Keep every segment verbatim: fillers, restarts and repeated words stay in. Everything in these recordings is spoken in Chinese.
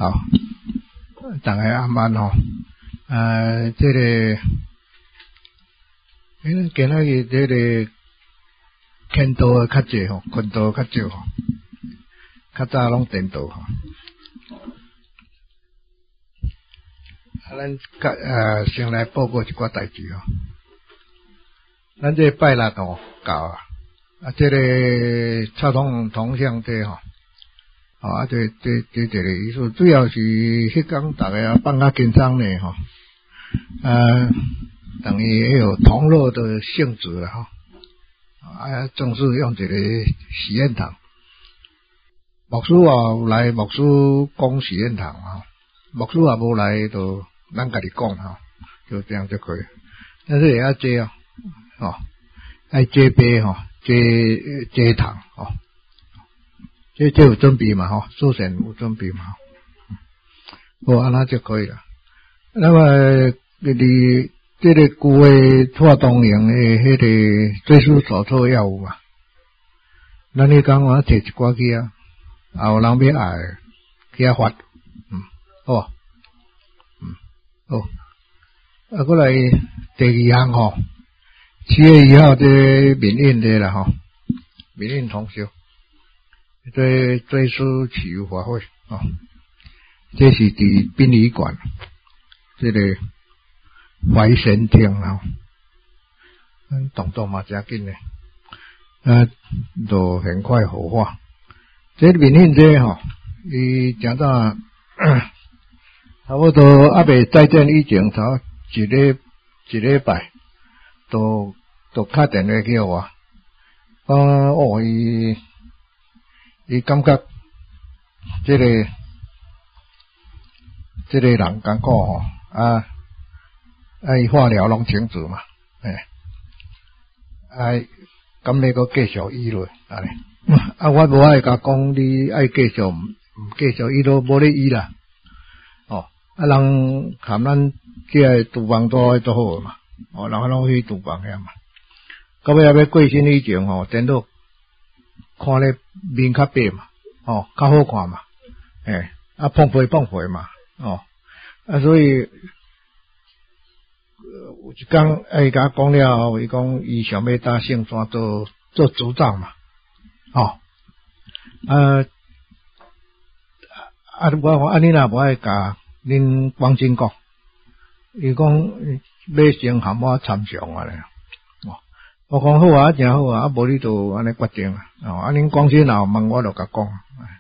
好，大家暗安吼。呃，这个，诶，今仔日这个kend道诶较济吼，坤道较少吼，较早拢电道吼。啊，咱甲呃先来报告一寡代志吼。咱这拜六吼到啊，啊，这个插通铜像这吼。哦，啊，这这这这个意思，主要是迄天大家放假紧张呢，吼，呃，等于有同乐的性质了哈，啊，正式用一个实验堂，牧师啊有来，牧师讲实验堂啊，牧师也无来，就咱家己讲哈，就这样就可以。但是也要接啊，哦，爱接杯哈，接接糖哦。这这有准备嘛吼，事先有准备嘛，好，安那就可以了。那么你这个旧的化东营的迄个追诉手册要有嘛？咱你讲我摕一寡去啊，啊有人要爱去遐发，嗯，好，嗯，好。啊，过来第二项吼，七月一号这民运的啦吼，民运通宵。对追思祈福法会啊，这是伫殡仪馆这个怀神厅啊，嗯，动作嘛真紧嘞，啊，都很快火化。这民运这吼，伊讲到差不多阿未再见以前，头一礼一礼拜，都都打电话叫我，讲哦伊。伊感觉这个这个人艰苦吼啊，啊伊化疗拢停止嘛，诶，啊，敢要搁继续医落安尼，啊我无爱甲讲你爱继续，毋继续医都无咧医啦，哦，啊人含咱即个厨房做做好嘛，哦，然后拢去厨房遐嘛，到尾要过身以前吼，电脑。看咧面较白嘛，哦，较好看嘛，诶，啊碰皮碰皮嘛，哦，啊所以、呃、有一天伊甲讲了后，伊讲伊想要搭圣山做做组长嘛，哦，啊啊我讲啊你若无爱甲恁光真讲，伊讲要先含我参详啊咧。我讲好啊，真好啊，啊无你就安尼决定啊，哦，啊恁光先若问我就甲讲，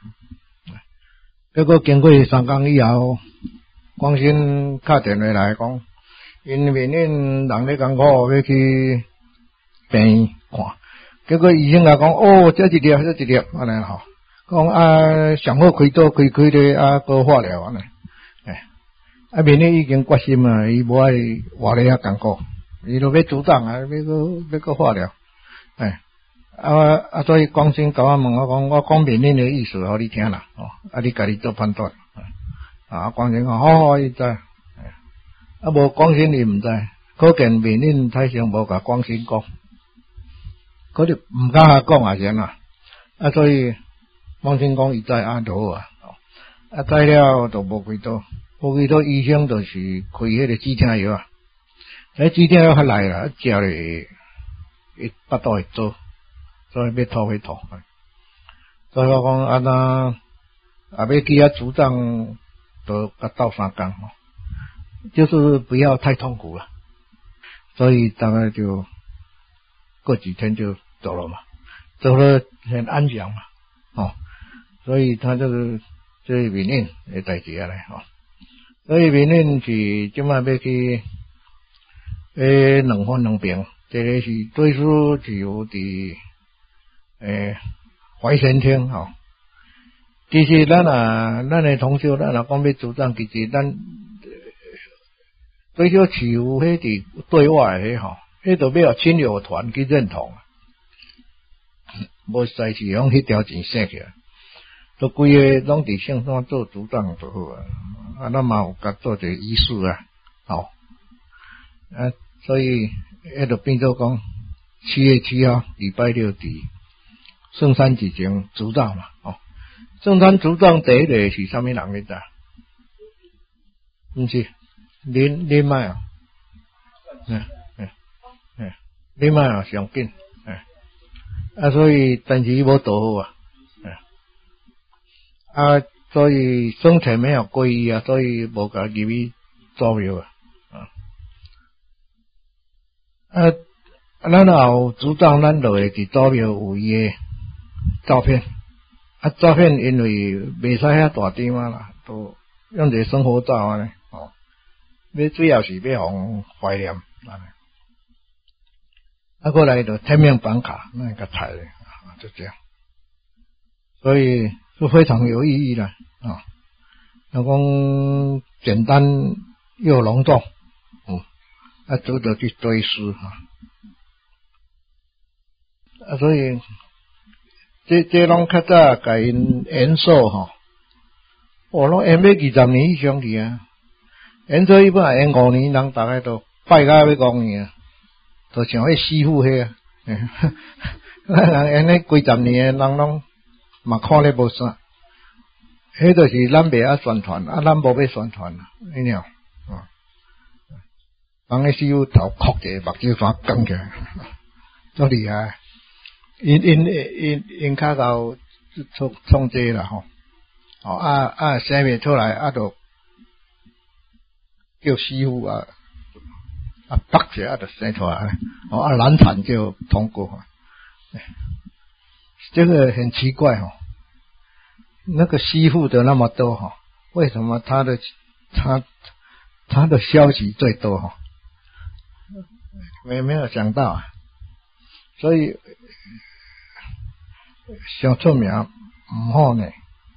结果经过三工以后，光先打电话来讲，因面恁人咧艰苦要去病看，结果医生甲讲，哦，这一粒这一粒安尼吼，讲啊上好开刀开开咧啊搁化疗安尼，诶，啊面恁已经决心啊，伊无爱活咧遐艰苦。伊都要组长啊，要个要个化疗，哎，啊啊，所以光先甲我问我讲，我讲明恁的意思，互你听啦，哦，啊，你家己做判断，啊，光先讲，好好，伊知，啊，无光先伊毋知，可见明恁太上无甲光先讲，佢就毋敢甲讲也是啦，啊，所以光先讲伊知啊就好啊，啊，知了就无开刀，无开刀医生就是开迄个止痛药啊。诶，止痛药较来啦，食咧会巴肚会做，所以要吐会吐。所以我讲啊那啊要去遐组长都甲斗三工吼，就是不要太痛苦了。所以大概就过几天就走了嘛，走了很安详嘛，哦，所以他这个这民运的代志啊咧，吼，所以民运是即摆要去。诶，两方两边，这个是追诉自由伫诶怀神厅吼。其实咱啊，咱的同修，咱若讲要主张，其实咱追求自由，迄伫对外迄吼，迄都要亲友团去认同，无在是用迄条钱省起来，都规个拢伫圣山做主张就好啊。啊，咱嘛有甲做一个仪式啊，吼。啊，所以迄就变做讲七月七号礼拜六伫圣山之前主长嘛，哦，圣山主长第一个是啥物人你知？ 毋是，啉啉卖啊，嗯嗯嗯，啉卖啊上紧，嗯，啊所以但是伊无倒好啊，嗯，啊所以生前没有皈依啊，所以无甲入去祖庙啊，啊，咱有主张咱落去伫祖庙有伊诶照片，啊照片因为袂使遐大张啊啦，都用一个生活照安尼。要主要是要互怀念，啊，过来就天命板卡那个彩的，就这样，所以是非常有意义的啊。那讲简单又隆重，嗯，啊，值得去追思啊。啊，所以这这拢较早甲因演奏吼，哦，拢演要二十年以上去啊。演做一般演五年，人大概都拜到要五年啊，就像迄师傅迄啊，咱人演咧几十年，人拢嘛看咧无啥，迄就是咱袂晓宣传，啊，咱无要宣传啊，你了，啊，人迄师傅头壳一下，目睭山光起来，足厉害，因因因因较够创创这啦吼，哦啊啊生袂出来，啊就。叫师傅啊，啊，拔起来就生出来，哦，啊，难产就通过，这个很奇怪哦。那个师傅的那么多哈，为什么他的他他的消息最多哈？没没有想到啊，所以想出名唔好呢，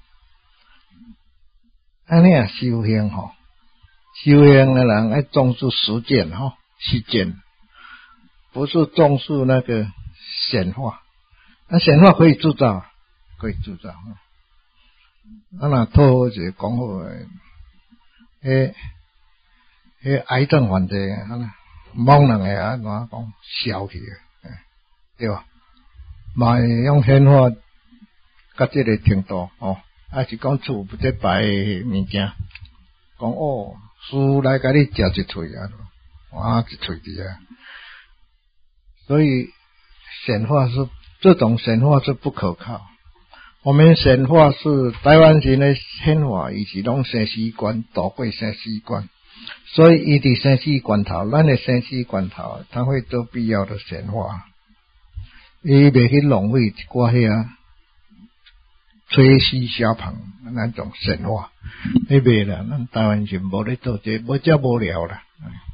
安尼啊修行吼。修行的人要重视实践哈，实践不是重视那个显化。那显化可以制造，可以制造。啊，那透是讲好诶，迄迄癌症患者啊，懵两个啊，怎讲消去诶，对吧？嘛用显化，甲这个程度哦，还是讲厝不这摆物件，讲哦。书来给你食一喙啊，哇一喙的啊，所以显化是这种显化是不可靠。我们显化是台湾人的显化，伊是拢生死关，度过生死关，所以伊伫生死关头，咱的生死关头，他会做必要的显化，伊袂去浪费一寡遐吹嘘小朋那种神话，迄袂啦，咱台湾人无咧做这，无遮无聊啦。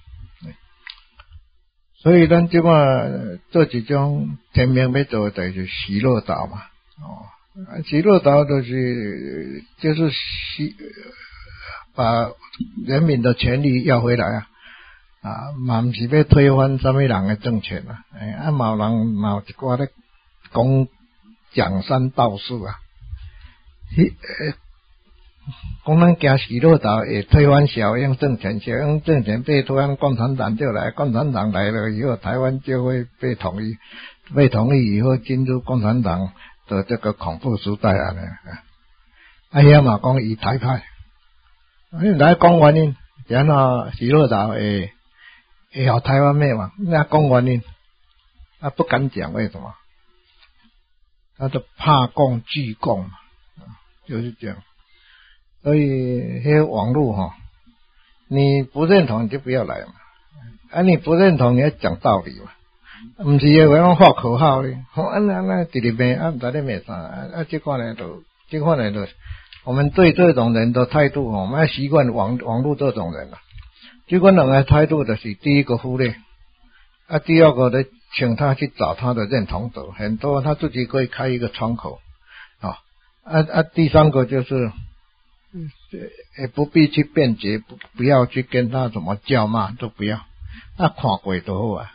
所以咱即摆做一种天命要做的就是喜乐岛嘛，哦，喜乐岛就是就是喜把人民的权利要回来啊，啊，嘛毋是要推翻什么人的政权啊，哎，啊，嘛有人嘛有一寡咧讲讲山道士啊。迄呃，讲咱行喜乐岛会推翻小英政权，小英政权被推翻，共产党就来，共产党来了以后，台湾就会被统一，被统一以后进入共产党的这个恐怖时代啊！啊，遐嘛讲以台派，你来讲原因，然后喜乐岛会会互台湾灭亡，那讲原因，啊不敢讲为什么？他就怕共惧共嘛。就是这样，所以迄网络哈，你不认同你就不要来嘛，啊你不认同你要讲道理嘛，唔是有讲发口号咧，好安安安直直骂，啊唔知咧骂啥，啊这款呢就这款呢就，我们对这种人的态度哦，我们要习惯网网络这种人啦，这款人的态度就是第一个忽略，啊第二个呢，请他去找他的认同者，很多他自己可以开一个窗口。啊啊！第三个就是，也不必去辩解，不不要去跟他怎么叫骂，都不要。啊，看过就好啊。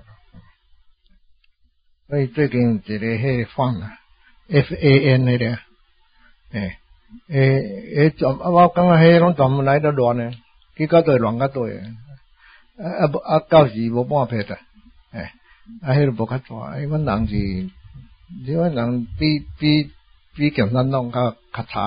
所以最近一个迄放啊 ，F A N 那个，诶诶诶，怎啊？我感觉迄拢专门来得乱呢，结果都乱甲多诶。啊啊啊！到时无半撇的，诶，啊，迄个无较大，迄阮人是，迄阮人比比。比共产党较较差啦，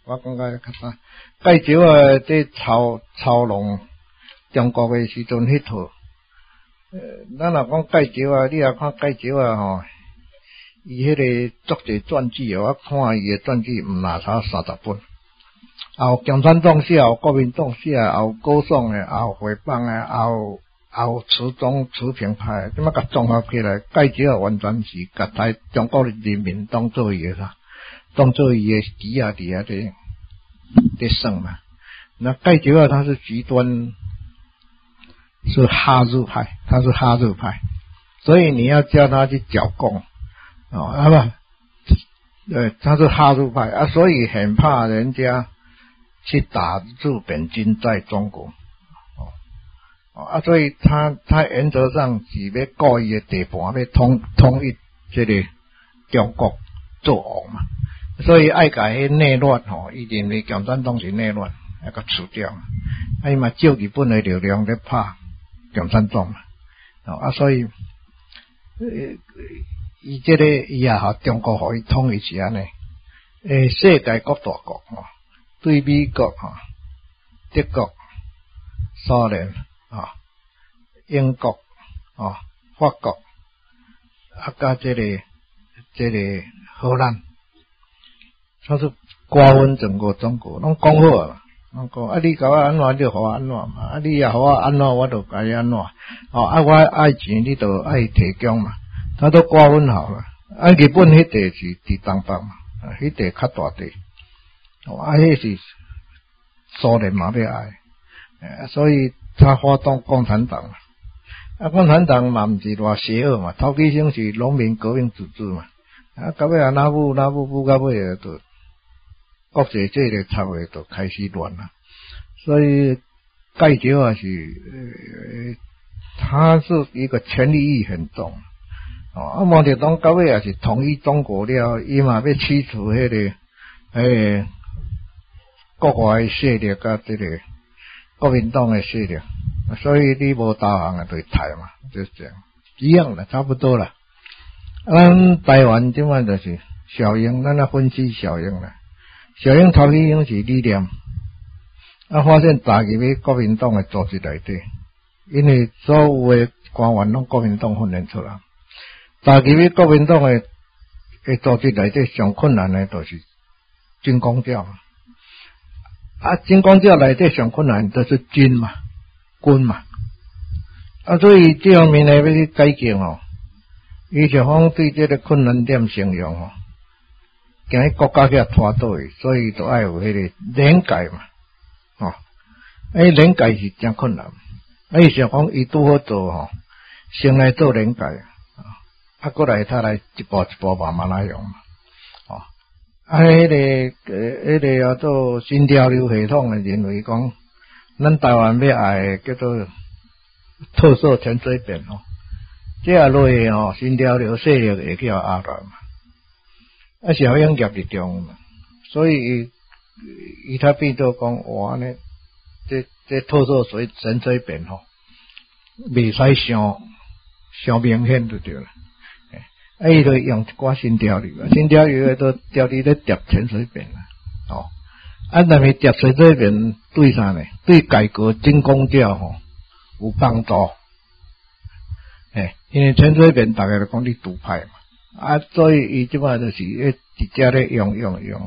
我感觉较早介绍啊，这操操弄中国诶时阵迄套，呃，咱若讲介绍啊，你若看介绍啊吼，伊迄个作者传记哦，我看伊诶传记毋哪差三十本，也有共产党写，有国民党写，也有歌颂诶，也有诽谤诶，也有也有持中持平派，怎么甲综合起来，介绍完全是甲台中国人民当做伊诶啥，当做伊诶旗啊伫遐伫伫耍嘛。那介绍啊，他是极端，是哈日派，他是哈日派，所以你要叫他去剿共哦，啊不，呃，他是哈日派啊，所以很怕人家去打日本军在中国。啊，所以他他原则上是要故意的地盘，要统统一这个中国做王嘛，所以爱甲迄内乱吼，伊认为共产党是内乱，要甲除掉嘛，啊伊嘛借日本的力量咧拍共产党嘛，啊所以，呃，伊这个伊也和中国互伊统一是安尼，诶，世界各大国吼，对美国吼、德国、苏联。啊，英国啊，法国啊，甲这个这个荷兰，他是瓜分整个中国，拢讲好啊，拢讲啊，你甲我安怎，你互我安怎嘛，啊，你也互我安怎，我就甲你安怎，哦，啊，我爱钱，你就爱提供嘛，他都瓜分好了。啊，日本迄地是伫东北嘛，啊，迄地较大地，哦，啊，迄是苏联嘛要爱，诶，所以。他发动共产党，啊，共产党嘛毋是偌邪恶嘛，头起先是农民革命组织嘛，啊，到尾啊哪舞哪舞舞到尾啊，就国际这个插位就开始乱了，所以介绍啊是，呃，他是一个权力欲很重，哦，啊，毛泽东到尾也是统一中国了，伊嘛要驱除迄个，诶，国外的势力甲这个。国民党的势力，所以你无投降啊，就台嘛，就是这样，一样的，差不多啦。咱台湾即摆就是小英，咱来分析小英啦。小英头起英是理念，啊，发现打入去国民党的组织内底，因为所有的官员拢国民党训练出来，打入去国民党的的组织内底上困难的就是军公教。啊，军公教内底上困难就是军嘛，军嘛，啊，所以这方面呢要去改进哦。伊就讲对这个困难点形容哦，惊迄国家去拖倒去，所以就爱有迄个连改嘛，哦，哎，连改是真困难。啊，伊想讲伊拄好做吼，先来做连改，啊，过来他来一步一步慢慢来用嘛。啊，迄、那个，呃，迄、那个叫做新潮流系统的认为讲，咱台湾要爱叫做特色潜水扁吼，这下落去吼，新潮流势力会叫压来嘛，啊，小英夹伫中嘛，所以伊伊他变做讲，哇呢，这这特色水潜水扁吼，袂使伤伤明显就对了。啊，伊就用一寡新条例啊，新条例都条例咧叠潜水扁啦，哦，啊，但是叠潜水扁对啥呢？对改革军公教吼有帮助，诶，因为潜水扁大家都讲你独派嘛，啊，所以伊即摆就是咧直接咧用用用，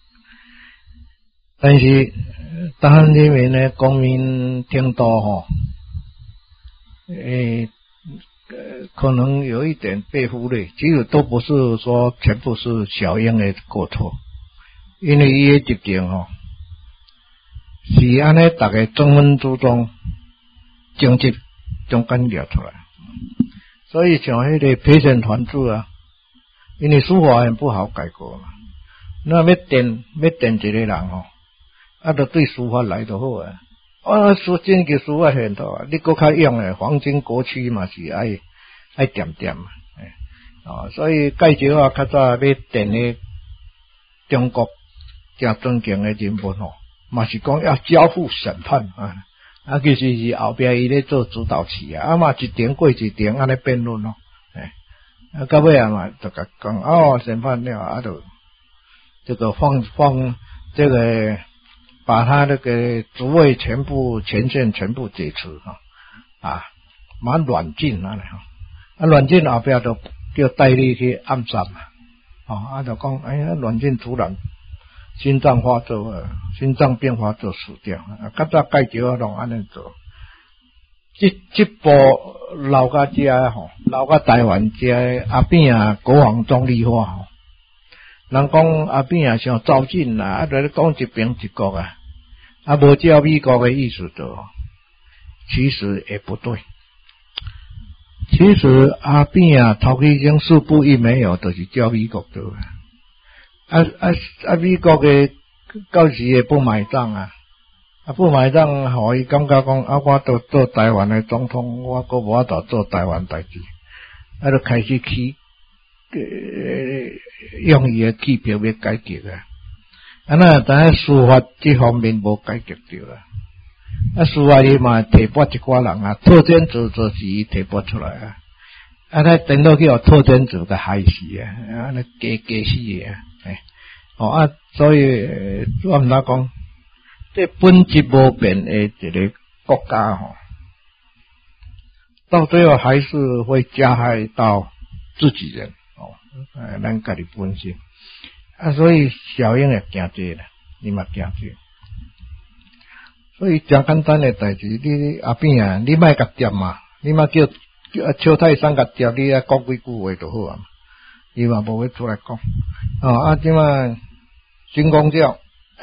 但是台湾人民呢，公民听到吼，诶。呃，可能有一点被忽略，其实都不是说全部是小英的过错，因为伊的执政吼是安尼，大家中分注重政治中间聊出来，所以像迄个陪审团制啊，因为司法很不好改革嘛，那要电要电一个人吼，啊，就对司法来就好啊。啊，说真个司法现头啊，你搁较用诶，黄金国区嘛是爱爱点点嘛，诶，哦，所以介绍啊，较早要电诶中国正尊敬诶人物吼，嘛是讲要交付审判啊，啊，其实是后壁伊咧做主导器啊，啊嘛一点过一点安尼辩论咯，诶，啊到尾啊嘛就甲讲哦，审判了啊就这个放放这个把他那个职位全部权限全部解除哈啊，蛮软禁啊哈，啊软禁后边就叫戴笠去暗杀嘛，哦啊就讲哎呀软禁突然心脏发作，心脏病发作死掉，啊较早介绍拢安尼做。这这部留到这吼，留到台湾这阿扁啊，国防总理化吼。人讲阿扁啊，想走进啦，啊，在咧讲一边一国啊，啊，无照美国的意思做，其实也不对。其实阿扁啊，头期经四不一没有，就是照美国做啊。啊啊啊！美国的到时也不买账啊。啊，不买账，互伊感觉讲啊，我都做台湾的总统，我阁无法度做台湾代志，啊，就开始去呃用伊的机票要解决啊。啊，那但系司法这方面无解决掉啦。啊，司法伊嘛提拔一寡人啊，特检组就是伊提拔出来啊。啊，他等到去互特检组给害死啊，啊，那假假死的啊，哎，哦啊，所以我毋知讲。这本质无变的一个国家吼，到最后还是会加害到自己人哦，呃，咱家己本身啊，所以小英也惊这啦，你嘛惊这，所以真简单的代志，你阿扁啊，你莫甲掂嘛，你莫叫叫邱太三甲掂，你啊讲几句话就好啊，伊嘛无会出来讲哦，啊，即嘛军公教。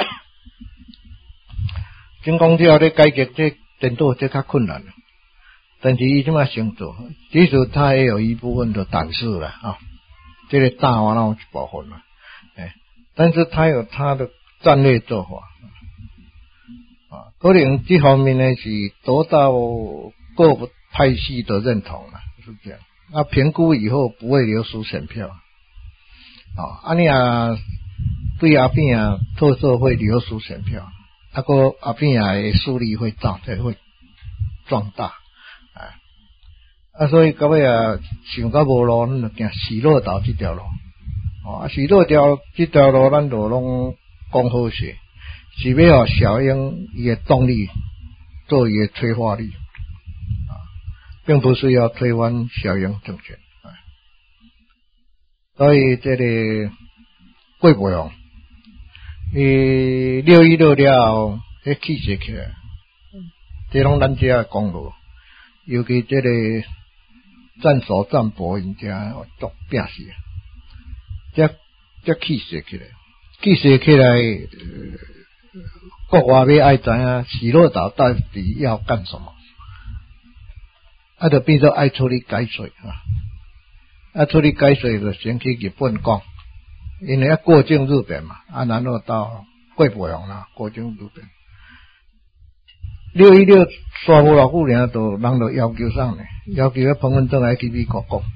军公教咧改革这颠倒这较困难，但是伊即马先做，其实他也有一部分的胆识了啊，这个大完了一部分了，哎，但是他有他的战略做法啊，可能这方面呢是得到各派系的认同了，是这样。那评估以后不会流失选票啊，啊你啊对阿扁啊特色会流失选票。啊个阿扁啊的势力会长，会壮大，啊，啊，所以到尾啊想到无路，咱就行死路道这条路，哦，啊，死路条这条路，咱就拢讲好些，是要互小英伊的动力做伊的催化力，啊，并不是要推翻小英政权，啊，所以这里贵不用。诶，六一六了后，迄气势起来，这拢咱遮公路，尤其这个战守战博人家足拼死，这这气势起来，气势起来，呃、国外要爱知影死路岛到底要干什么，啊，就变做爱处理解水啊，啊，处理解水就先去日本讲。因为要过境日本嘛，啊，然后到贵北洋啦，过境日本。六一六刷无偌久尔，都人都要求上咧，要求要彭文正来去美国讲，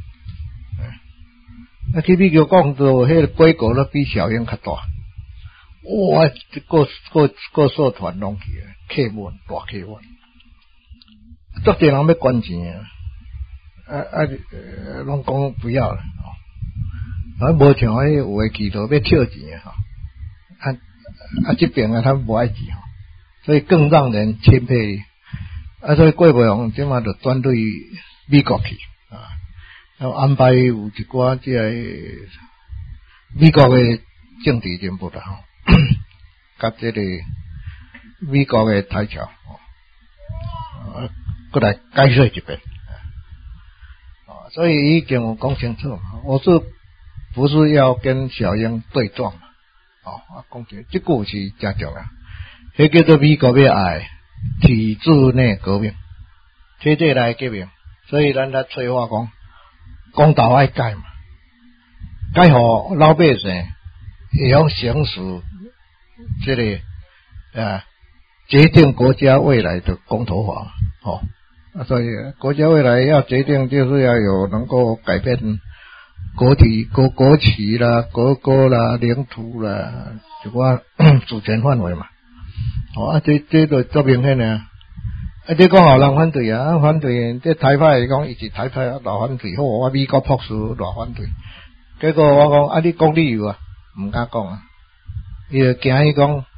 啊，去美国讲就迄个规模都比小英较大，哇，各各各社团拢去啊，客满大客满，足侪人要捐钱啊，啊啊，拢讲不要了。啊，无像迄有诶企图要捡钱哈，啊啊这边啊他们不爱钱哈，所以更让人钦佩。啊，所以郭培宏即马就转对美国去啊，然后安排有一寡即个美国诶政治人物啦吼，甲即个美国诶台侨啊，过来解说一遍啊，所以已经有讲清楚嘛，我是。不是要跟小英对撞哦，啊，讲起这个是真重要，迄叫做美国要爱体制内革命，体制内革命，所以咱来催化讲，公道爱改嘛，改互老百姓会晓行使这个啊决定国家未来的公投法，哦，啊，所以国家未来要决定，就是要有能够改变。国体、国国旗啦、国歌啦、领土啦，一寡主权范围嘛。哦啊，这这都足明显啊。啊，这讲有人反对啊，反对这台派讲，伊是台派啊，老反对，好，我美国朴素老反对。结果我讲啊，你讲理由啊，唔敢讲啊。伊就惊伊讲，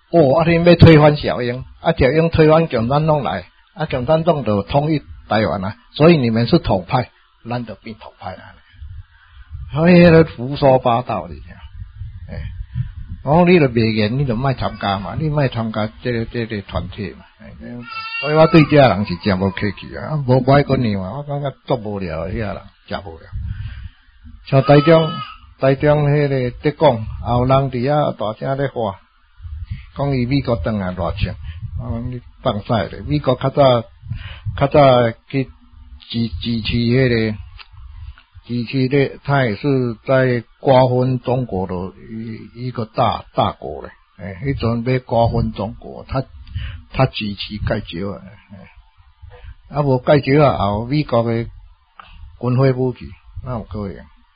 哦，啊，你要推翻小英，啊，小英推翻共产党来，啊，共产党就统一台湾啊，所以你们是统派，咱就变统派啊，所以迄个胡说八道的，哎，我讲你就袂言，你就莫参加嘛，你莫参加这个这个团体嘛，所以我对这些人是真无客气啊，无歹讲你嘛，我感觉足无聊的，迄个人真无聊。像台中台中迄个在讲，也有人伫遐大声咧话，讲伊美国转来偌强，我讲你放屎咧，美国较早较早去支支持迄个支持咧，他也是在瓜分中国的一一个大大国咧，诶，迄阵要瓜分中国，他他支持介绍啊，啊无介绍啊后美国的军火武器，哪有可能？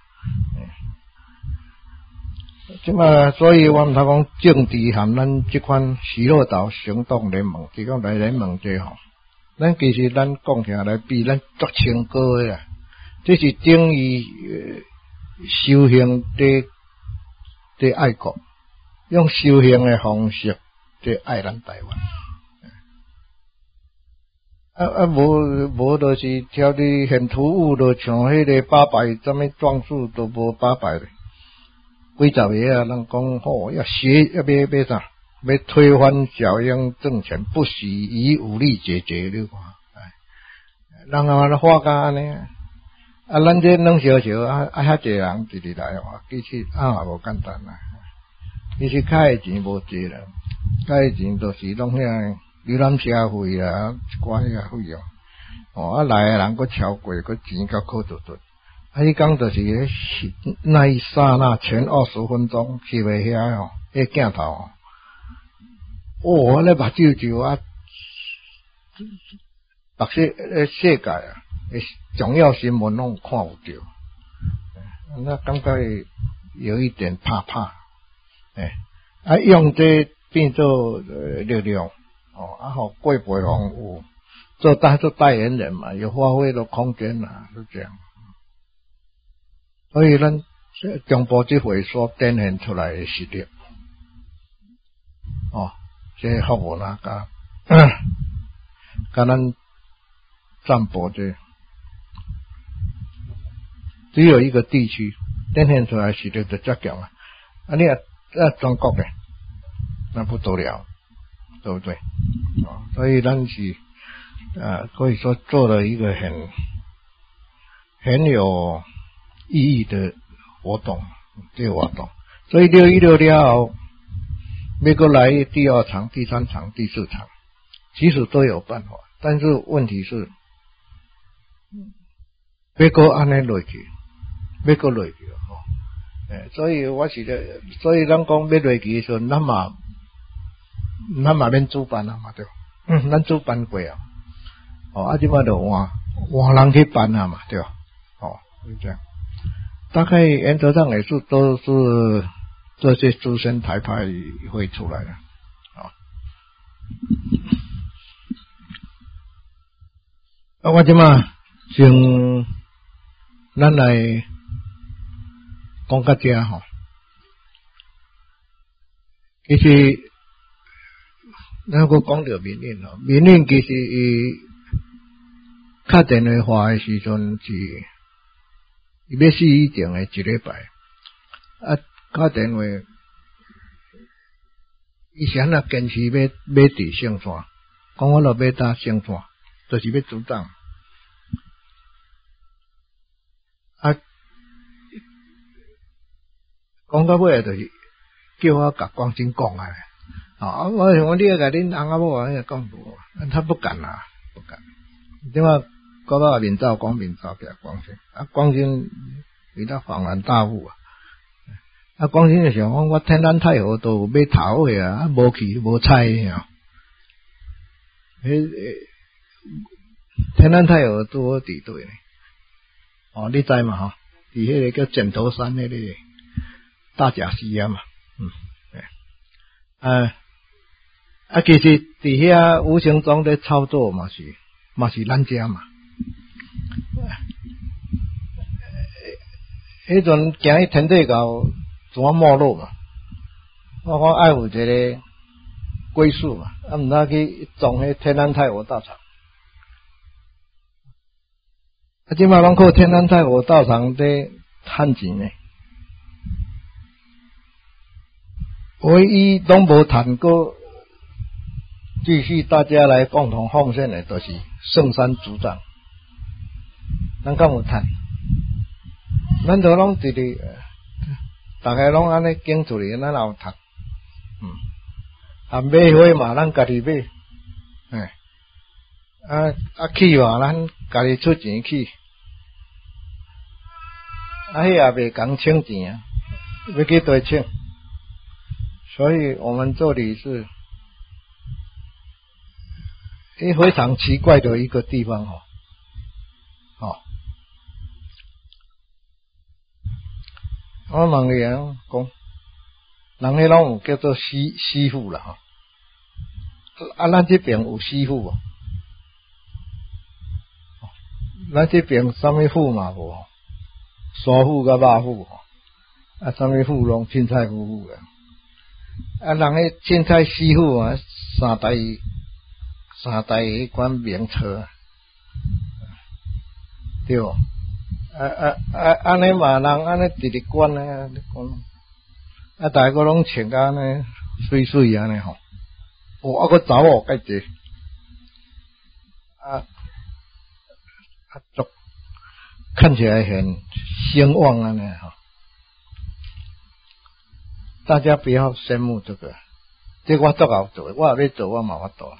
即嘛，所以我毋通讲政治含咱即款徐乐岛行动联盟，是讲来联盟这吼，咱其实咱讲起来比咱足清高的啊，这是等于修行的的爱国，用修行的方式在爱咱台湾。啊啊，无无就是挑你很突兀，就像迄个八百什么壮士都无八百咧，几十个啊，人讲吼要学要要要啥，要推翻小英政权，不许以武力解决你看，人啊咧话甲安尼啊，啊，咱这两小小啊啊遐济人直直来话，其实啊也无简单啦，其实开的钱无济啦，开的钱都是拢遐。游览车费啊，一寡遐费用，哦，啊来诶人佫超过，佫钱较可嘟嘟。啊，迄讲就是迄那一刹那前二十分钟，翕诶遐吼，迄镜头哦，哦，那目睭就啊，白色诶世界啊，诶重要新闻拢看有着，那感觉有一点怕怕，诶、欸，啊用这变做力量。哦，啊好，贵北红有做当做代言人嘛，有发挥的空间啦，是这样。所以咱中部这回所展现出来的实力，哦，这福务那个，跟咱占卜这只有一个地区展现出来实力就这强啊，啊你啊啊中国的那不得了。对不对？哦，所以咱是呃，可以说做了一个很很有意义的活动，这个活动。所以六一六了后，美国来第二场、第三场、第四场，其实都有办法，但是问题是，美国安尼落去，美国落去哦，诶，所以我是咧，所以咱讲要落去的时候，咱嘛。咱嘛免主办啊嘛对，嗯，咱主办过啊，哦，啊，即摆就换换人去办啊嘛对，哦，就这样。大概原则上也是都是这些资深台派会出来的，啊、哦。啊，我即摆先咱来讲到这吼，其实。咱个讲到民运咯，民运其实伊敲电话话诶时阵是，伊要死以前诶一礼拜，啊，敲电话，伊是安那坚持要要伫圣山，讲我落要搭圣山，就是要主张，啊，讲到尾就是叫我甲光真讲啊。啊！我我你甲恁翁仔某啊，讲无，他不敢啦，不敢。因为搞到面罩光面罩给光先，啊光先比他恍然大悟啊！啊光先就想讲，我天南太后都有买头的啊，无去无采啊。迄天南太后都好伫对呢。哦，你知嘛吼？伫迄个叫枕头山迄个大甲溪啊嘛，嗯，哎。啊，其实伫遐无形中咧操作嘛是嘛是咱家嘛。迄阵行去天地教怎没落嘛？我讲爱有一个归宿嘛，啊，唔通去种迄天安太火道场。啊，即摆拢靠天安太火道场在趁钱呢，唯一拢无趁过，继续大家来共同奉献的，就是圣山族长。咱敢有趁？咱都拢直直，大家拢安尼经出来，咱也有趁。嗯，啊，买花嘛，咱家己买，哎，啊啊去嘛，咱家己出钱去。啊，迄也袂讲请钱啊，要去对请，所以我们这里是，诶，非常奇怪的一个地方哦，哦，我问你啊，讲，人迄拢有叫做师师傅啦吼，啊，咱这边有师傅无？咱这边什么傅嘛无？沙府甲肉府，啊，什么府拢凊彩夫妇个，啊，人迄凊彩师傅啊，三代三代迄款名册，对无？啊啊啊，安尼嘛，人安尼直直管啊，管，啊，大家拢穿甲安尼水水安尼吼，哦，啊，个查某介济，啊啊足。看起来很兴旺啊！呢哈，大家不要羡慕这个，这我做好做，我也要做，我嘛法做。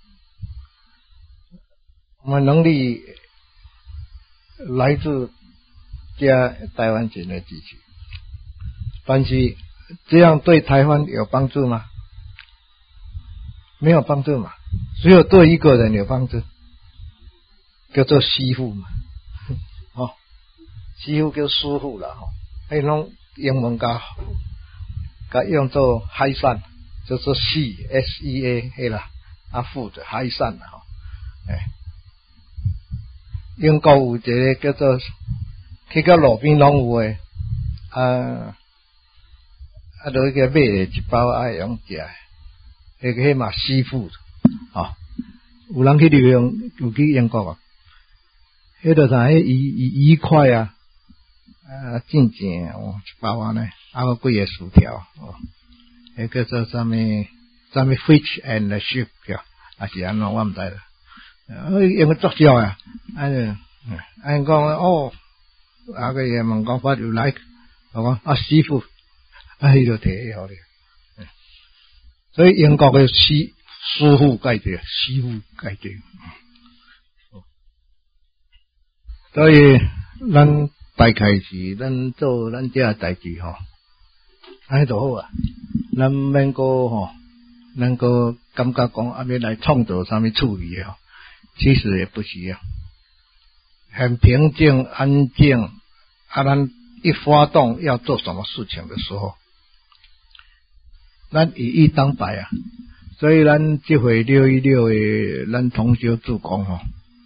我们能力来自加台湾人的支持，但是这样对台湾有帮助吗？没有帮助嘛，只有对一个人有帮助，叫做师傅嘛。哦，师傅叫师傅啦，吼，迄拢英文甲甲用作海散，就是系 S E A 迄啦，啊副的海散啦，吼，诶，英国有一个叫做去到路边拢有诶，啊啊，落去买诶一包爱用食，迄个迄嘛师傅，哦，有人去留用，有去英国啊。迄个啥？迄鱼鱼鱼块啊，啊，进前哦，一包安尼，啊，有几个薯条哦，迄叫做啥物？啥物 fish and chip 叫，啊是安怎我毋知啦。啊，用个作少啊，安尼，安讲哦，啊个也问讲 what you like， 我讲啊师傅，啊伊就摕互你。所以英国嘅师师傅介绍，师傅介绍。所以，咱大开始，咱做咱这代志吼，安尼就好啊。咱免个吼，能够感觉讲啊，要来创造什么处理吼，其实也不需要，很平静安静。啊，咱一发动要做什么事情的时候，咱以一当百啊。所以，咱这回六一六的咱同修助攻吼。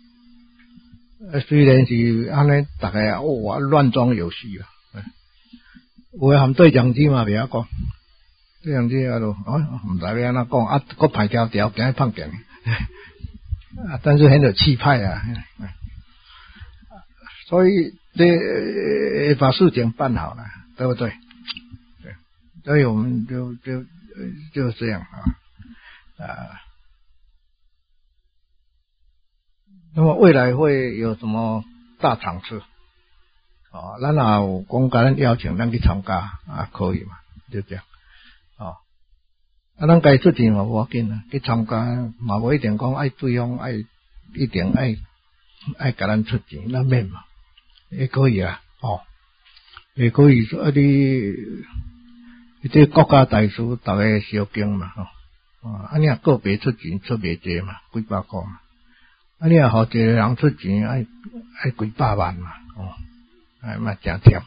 虽然是安尼，大家哦乱装游戏啊，有诶含对讲机嘛袂晓讲，对讲机啊都哦毋知要安怎讲啊，个排条条惊碰见，啊，但是很有气派啊，所以这把事情办好了，对不对？对，所以我们就就就这样啊啊。那么未来会有什么大场次？哦，咱也有讲甲咱邀请咱去参加啊，可以嘛？就这样。哦，啊，咱该出钱嘛无要紧啊，去参加嘛无一定讲爱对方爱一定爱爱甲咱出钱，咱免嘛，也可以啊。哦，也可以说啊你，这国家大事大家小经嘛，吼、哦，啊，你啊个别出钱出袂济嘛，几百块嘛。啊！你也好，一个人出钱爱爱几百万嘛，哦，哎嘛真忝。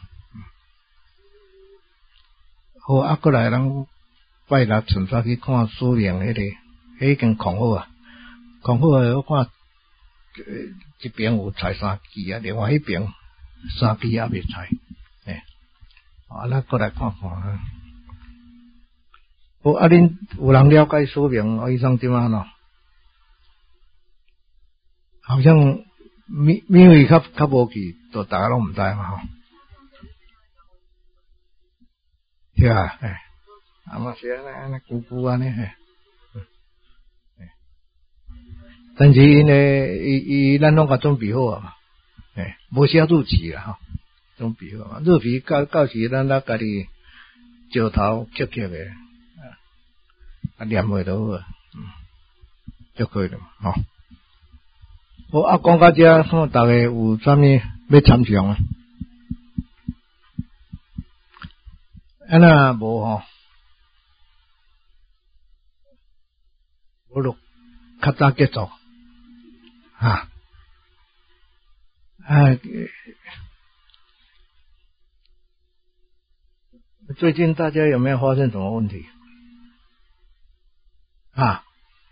好，啊，过来咱拜六纯粹去看苏联迄个，迄已经控好啊，控好啊！我看这边有采三支啊，另外迄边三支也未采，诶，啊，咱过来看看。 有啊，恁有人了解说明哦，医生怎啊喏？好像米米味较较无去，都大家拢唔知嘛吼。对啊，哎，啊嘛是安尼安尼久久安尼嘿。但是因为伊伊咱拢甲准备好啊嘛，哎，无写日期啦吼，准备好啊。日期到到时咱咱家己石头刻刻的，啊念会到啊，嗯，就可以了嘛，吼。好啊，讲到这，吼，大家有啥物要参详啊？啊那无吼，我就较早结束。啊，啊，最近大家有没有发现什么问题？啊，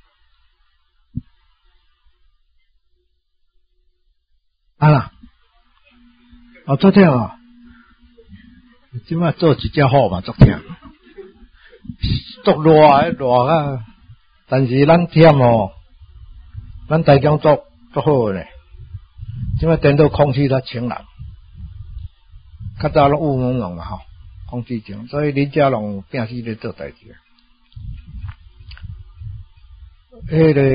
啊啦，哦，昨天哦，即摆做一只好嘛，昨天，足热诶热啊，但是咱忝哦，咱台中做。足好咧，即摆颠倒空气较清凉，较早拢雾蒙蒙嘛吼，空气清，所以恁遮拢拼死咧做代志。迄个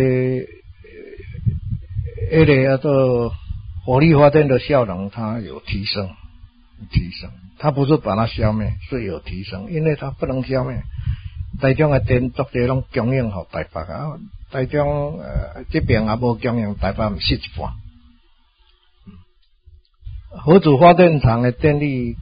迄个叫做火力发电的效能，它有提升，提升，它不是把它消灭，是有提升，因为它不能消灭。台中的电足侪拢供应互台北啊。台中呃这边也无供应，台北毋失一半。核子发电厂的电力，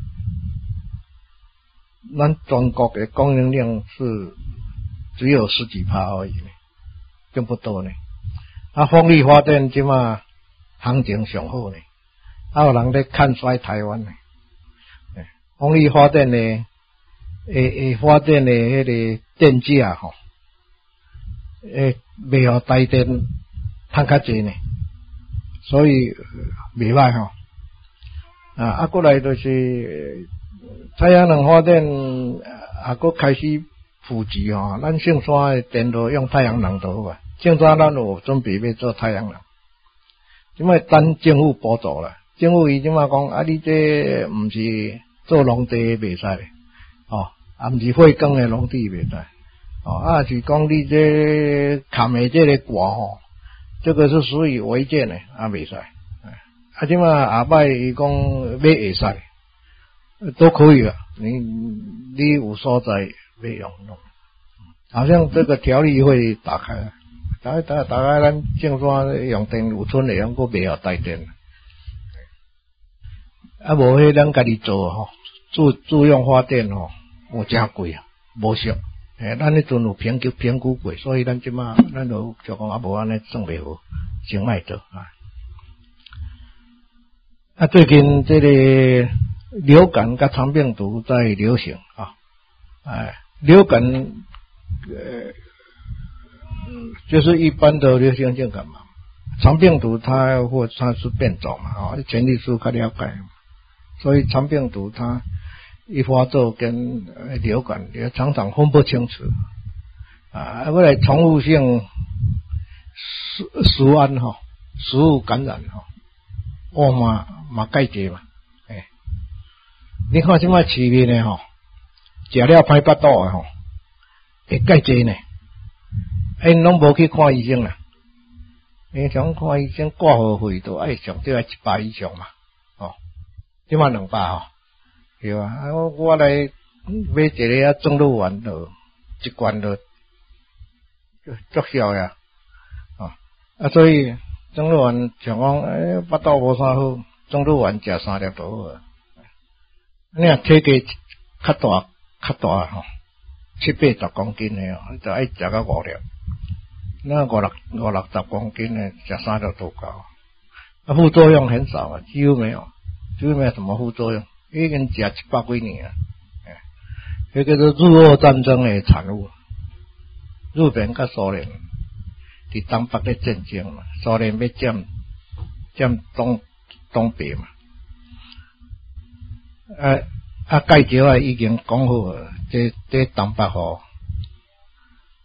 咱全国的供应量是只有十几趴而已呢，就不多呢。啊，风力发电即马行情上好呢，啊有人咧看衰台湾呢。风力发电的诶诶发电的迄个电价吼。诶，卖互台电赚较济呢，所以袂歹吼。啊，啊，过来就是太阳能发电，啊，佫开始普及吼。咱圣山诶电路用太阳能就好啊。圣山咱有准备要做太阳能，即摆等政府补助啦。政府伊即摆讲，啊，你这毋是做农地袂使咧，哦，啊，毋是火耕诶农地袂使。哦，啊是讲你这砍的这个挂吼，这个是属于违建的，啊袂使。啊，即马下摆伊讲要会使，都可以啊。你你有所在要用弄，好像这个条例会打开，打打打开，咱正山用电有村的人，佫袂晓带电。啊，无迄咱家己做吼，自自用发电吼，有真贵啊，无俗。诶，咱迄阵有评估评估过，所以咱即马咱就就讲啊，无安尼算袂好，先卖做啊。啊，最近这个流感甲肠病毒在流行啊，哎，流感呃就是一般的流行性感冒，肠病毒它或它是变种嘛，啊，前历史较了解，所以肠病毒它。一发作跟流感也常常分不清楚啊，过来宠物性食食安哈，食物感染哈，哦嘛嘛介济嘛，诶，你看即摆市面诶吼，食了歹腹肚诶吼，会介济呢，因拢无去看医生啦，因想看医生挂号费都爱上都要一百以上嘛，哦，即摆两百吼。对啊，我我来买一个啊正露丸就一罐就足效呀，啊啊所以正露丸像讲诶腹肚无啥好，正露丸食三粒就好啊。你若体格较大较大吼，七八十公斤诶哦，就爱食到五粒。那五六五六十公斤诶，食三粒都够。啊，副作用很少啊，几乎没有，几乎没有什么副作用。已经食七百几年啊！迄个叫做日俄战争的产物。日本甲苏联伫东北咧战争嘛，苏联要占占东东北嘛。啊啊，介绍啊已经讲好了，这这东北吼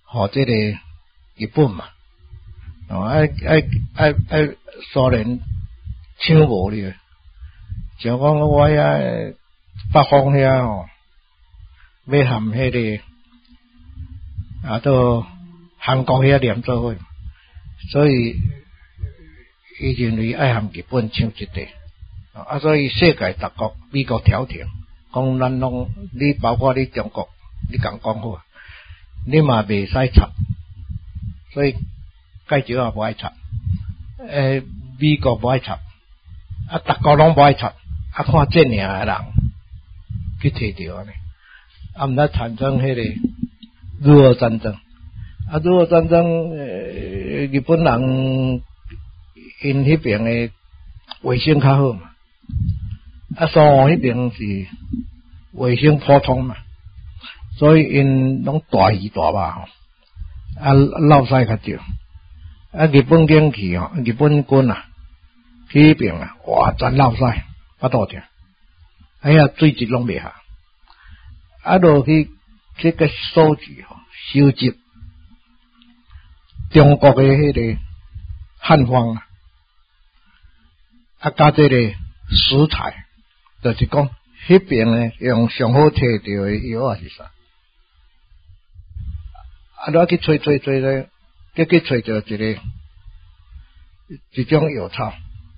和这个日本嘛，哦，爱爱爱爱苏联抢无哩，像讲我遐北方遐吼，要含迄个啊，都韩国遐连做伙，所以伊认为爱含日本抢一地，啊，所以世界各国美国调停，讲咱拢你包括你中国，你共讲好，你嘛袂使插，所以介少也无爱插，诶，美国无爱插，啊，各国拢无爱插，啊，看这领诶人去摕着安尼，啊，毋则产生迄个日俄战争，啊，日俄战争，呃，日本人因迄边诶卫生较好嘛，啊，苏俄迄边是卫生普通嘛，所以因拢大鱼大肉吼，啊，落屎较少。啊，日本景气吼，日本军啊，去迄边啊，哇，全落屎，巴肚疼，哎呀，水质拢袂下，啊，落去这个数据吼，收集中国的迄个汉方啊，啊，加这个食材，就是讲迄边呢用上好摕到的药啊是啥？啊，我去找找找咧。结去找着一个一种药草，啊，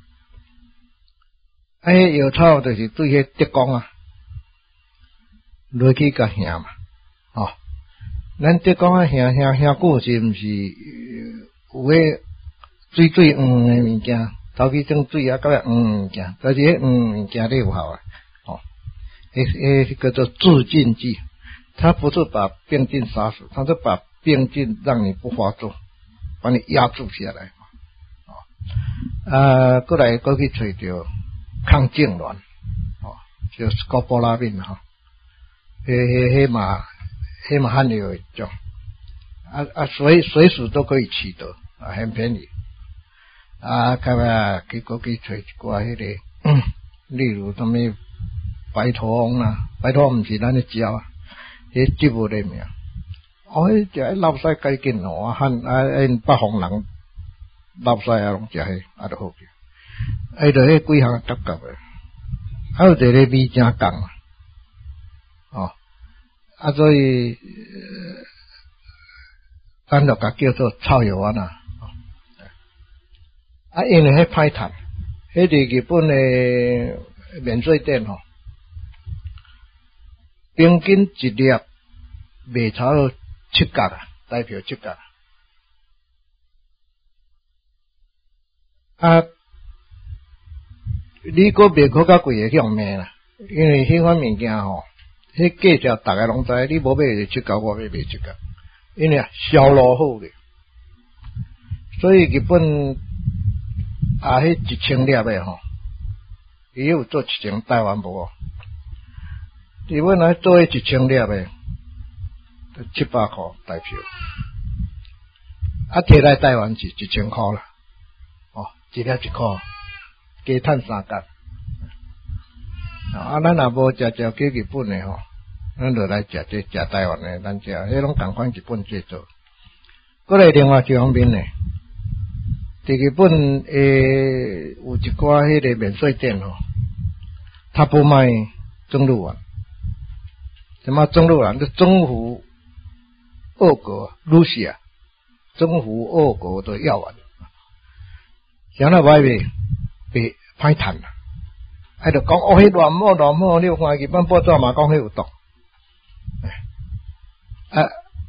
迄药草就是对迄德光啊，落去甲兄嘛，哦，咱德光啊兄兄兄久是毋是有迄水水黄诶物件，头去装水啊，到来黄物件，但是迄黄物件咧有效啊，哦，迄迄叫做致菌剂，它不是把病菌杀死，它是把病菌让你不发作。把你压住下来，哦，啊，过来过去找着抗痉挛，哦，就是高波拉病哈，迄迄迄嘛，迄嘛很有一种，啊啊，随随时都可以取得，啊，很便宜，啊，咁啊，去过去找一寡迄个，嗯，例如什么白头翁啦，白头翁毋是咱咧食啊，迄植物的名。哦，迄食迄落屎解紧哦，啊汉啊，因北方人落屎啊，拢食迄，啊就好去。啊，就迄几项夹夹诶，还有一个味正重啊，哦，啊所以，咱就甲叫做草药丸啊。啊，因为迄歹趁，迄伫日本诶免税店吼，平均一粒卖超过七角啊，代表七角啊，你个卖可较贵诶，向卖啦，因为迄款物件吼，迄价钱大家拢知，你无买就七角，我要卖七角，因为销路好咧，所以日本啊，迄一千粒诶吼，伊有做一千，台湾无，日本来做迄一千粒诶。七百块台票，啊，摕来台湾是一千块啦，哦，一粒一块，加趁三角。啊，咱若无食食去日本的吼，咱就来食这食台湾的，咱食迄拢同款日本制作。过来另外一方面呢，伫日本诶有一寡迄个免税店吼，他不卖中路丸，什么中路丸？就中湖。俄国、russia 征服俄国的药丸，想到外面被歹趁啦，还着讲哦，迄乱毛乱毛，你有看日本报纸嘛讲迄有毒，啊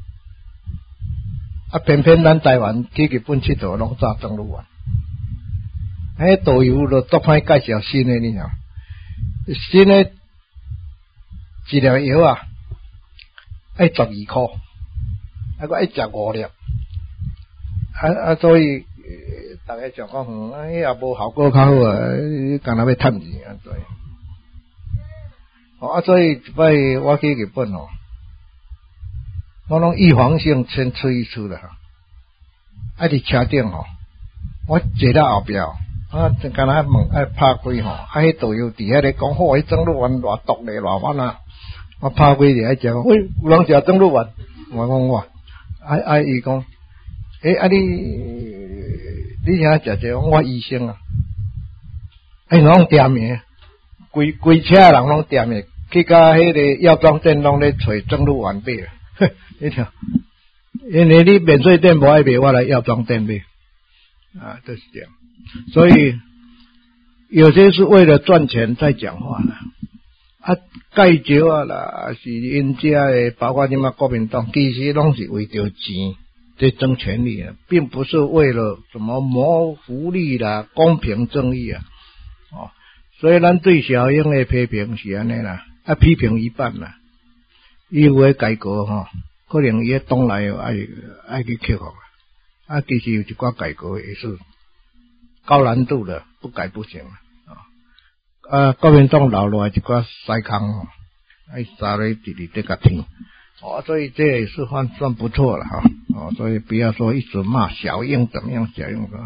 啊，偏偏咱台湾去日本佚佗拢炸中路丸，迄导游就多歹介绍新的，你晓，新的一粒药啊，爱十二块。啊，个爱食五粒，啊啊，所以大家想讲，嗯，迄也无效果较好啊，干那要趁钱啊，所以，哦啊，所以一摆我去日本哦，我拢预防性先出一出啦，啊，伫车顶吼，我坐到后壁，啊，就干那门爱拍开吼，啊，迄导游伫遐咧讲，好，迄蒸鹿丸偌毒咧，偌烦啊，我拍开伫遐食，喂，有人食蒸鹿丸，我讲我。 啊啊！伊讲，诶啊你你啥食这？我医生啊，哎拢点名，规规车人拢点名，去甲迄个药妆店拢咧找正路完备啊！你听，因为你免税店无爱卖，我来药妆店卖啊，就是这样。所以有些是为了赚钱在讲话啦。啊，介绍啊啦，是因家的，包括你们国民党，其实拢是为着钱在争权利啊，并不是为了什么谋福利啦、公平正义啊。哦，所以咱对小英的批评是安尼啦，啊，批评一半啦，伊有诶改革吼，可能伊党内有爱爱去克服啊，啊，其实有一寡改革也是高难度的，不改不行啊。啊，国民党留落来一寡西康哦，爱撒咧直直在甲听哦，所以这也是算算不错了哈哦，所以不要说一直骂小英怎么样，小英的，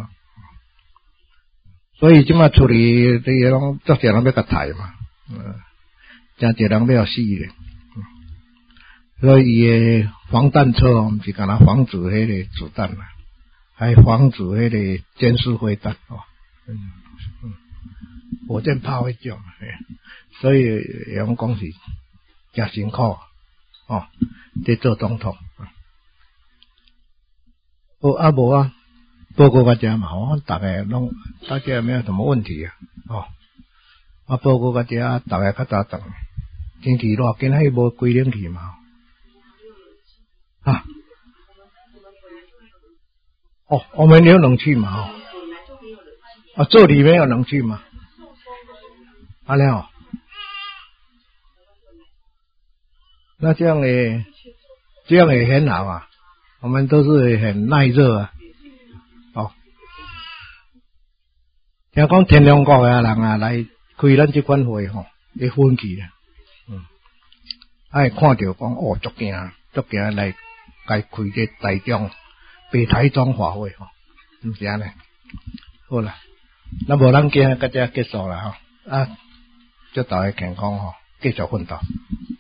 所以即马处理这些拢作者人要甲抬嘛，嗯，真侪人要死咧，所以伊的防弹车哦，毋是干那防止迄个子弹啦，还防止迄个监视飞弹哦，嗯嗯。火箭炮迄种，所以杨讲是真辛苦哦，在做总统。哦啊无啊，报告个遮嘛，我大概拢大家没有什么问题啊。哦，啊报告个遮大概较早等，天气热，今仔无开冷气嘛。啊，哦，我们有冷气嘛？哦，啊，这里面有冷气嘛？安尼哦，那这样也这样也很好啊，我们都是很耐热啊。哦，听讲天龙国的人啊来开咱这款会吼，会分去啊，嗯，哎看到讲哦，足惊足惊来该开这台中北台中华会吼，唔是安尼，好啦，那无咱今日到这结束啦吼啊。祝大家健康吼，继续奋斗。